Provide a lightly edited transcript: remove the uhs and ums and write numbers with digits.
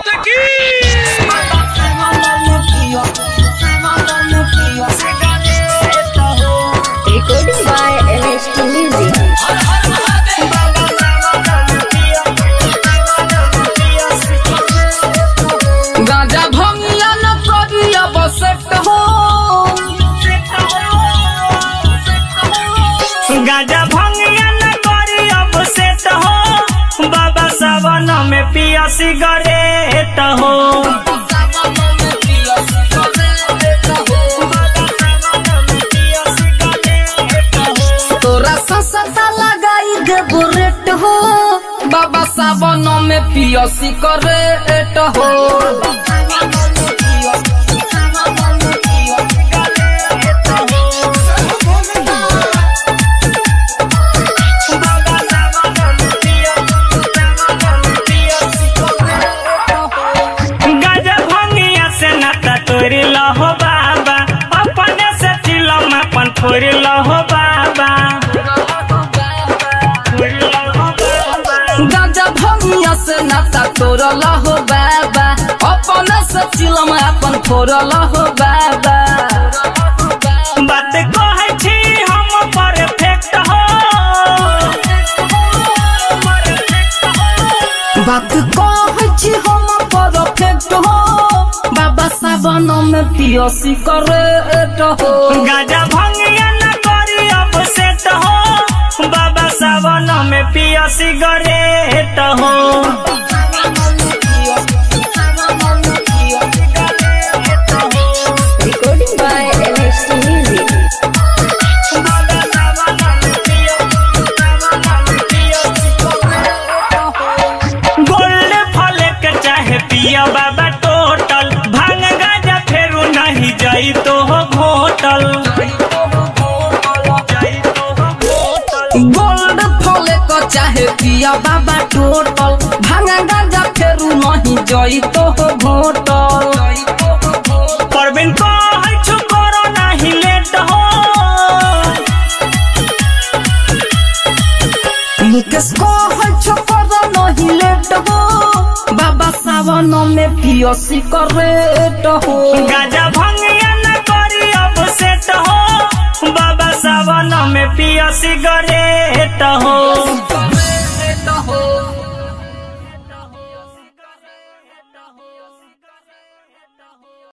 माता की। Recording by LHT Music. गाजा भंगिया न करिया बसेट हो, गाजा भंगिया न करिया बसेट हो, बाबा सावन में पिया सिगरेट हो। तोरा सस्ता लगाई देबो रेट हो, बाबा सावन में पिया सिगरेट हो। गाजा भंगिया से नाता तोरी लहो बाबा, अपने से चिलम अपन फोरी लहो बाबा। गाजा भंगिया से नाता तोरल हो बाबा, अपने से चिलम अपन फोरल हो बाबा। बात कहै छी हम परफेक्ट हो, बात कहै छी हम परफेक्ट हो, बाबा सावन में पियो सिगरेट हो। गाजा भंगिया न करी अब सेट हो, बाबा सावन में पिया सिगरेट हो। Recording by LHT Music. Gold फल के चाहे पिया बाबा टोटल, भांग गाजा फेरू नहीं जाई तो हो घोटल। गोल्ड फले को चाहे पिया बाबा टोटल, भांगा गाजा फेरू नहीं जई तो हो घोटल। परबिन कहै छु करो नहीं लेट हो, मुकेश कहै छो करो नहीं लेट हो, बाबा सावन में पियो सिगरेट हो। गाजा भंगिया न करी अब सेट हो, बाबा सावन में पिया सिगरेट हो।